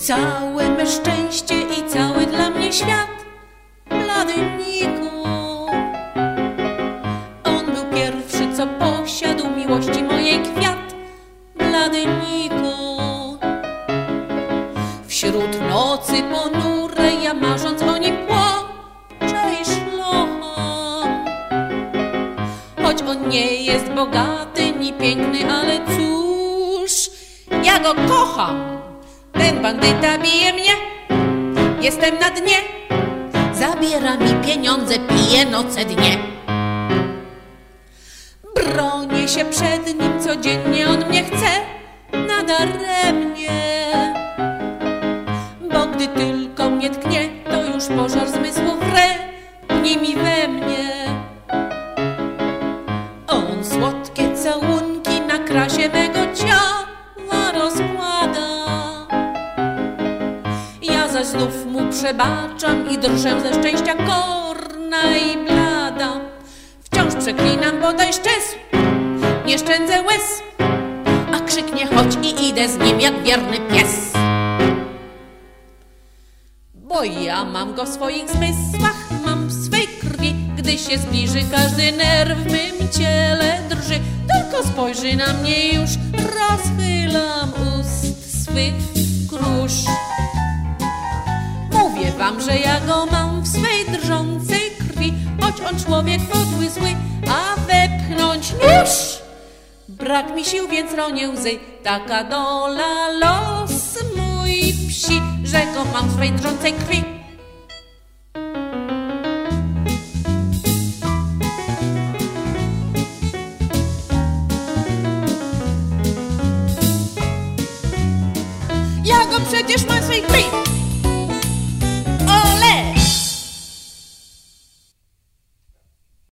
całe me szczęście i cały dla mnie świat. Blady Niko, on był pierwszy, co posiadł miłości mojej kwiat. Blady Niko, wśród nocy ponurej ja marząc o nim płaczę i szlocham. Choć on nie jest bogaty ni piękny, ale cóż, ja go kocham. Ten bandyta bije mnie, jestem na dnie, zabiera mi pieniądze, pije noce dnie. Bronię się przed nim codziennie, on mnie chce nadaremnie, bo gdy tylko mnie tknie, to już pożar zmysłów rębni mi we mnie. On słodkie całunki na krasie mego ciała rozkłada, ja zaś znów mu przebaczam i drżę ze szczęścia korna i blada. Wciąż przeklinam, bodaj szczęsł, nie szczędzę łez, a krzyknie chodź i idę z nim jak wierny pies. Bo ja mam go w swoich zmysłach, mam w swej krwi. Gdy się zbliży, każdy nerw w mym ciele drży. Tylko spojrzy na mnie, już rozchylam ust swych krusz. Mówię wam, że ja go mam w swej drżącej krwi, choć on człowiek podły, zły, a wepchnąć nóż. Brak mi sił, więc ronię łzy, taka dola, los mój psi, że go mam w swej drżącej krwi. Ja go przecież mam w swej krwi.